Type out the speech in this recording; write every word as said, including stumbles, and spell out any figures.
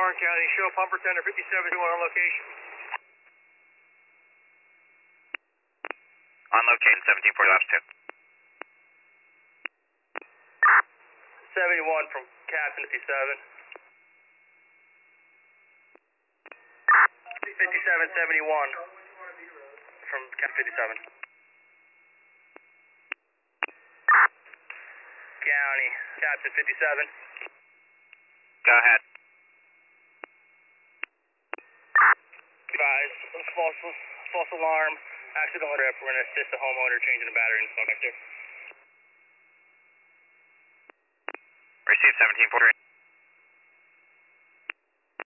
Warren County. Show pumper tender fifty-seven two on location. On location, seventeen forty last two. seventy-one from Captain fifty-seven. fifty-seven seventy-one from Captain fifty-seven. County, Captain fifty-seven. Go ahead. Advise, false, false alarm, accidental rep. We're going to assist the homeowner changing the battery install back there. Receive seventeen forty.